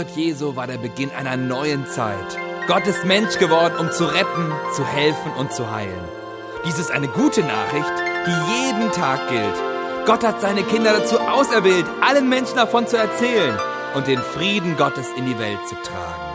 Geburt Jesu war der Beginn einer neuen Zeit. Gott ist Mensch geworden, um zu retten, zu helfen und zu heilen. Dies ist eine gute Nachricht, die jeden Tag gilt. Gott hat seine Kinder dazu auserwählt, allen Menschen davon zu erzählen und den Frieden Gottes in die Welt zu tragen.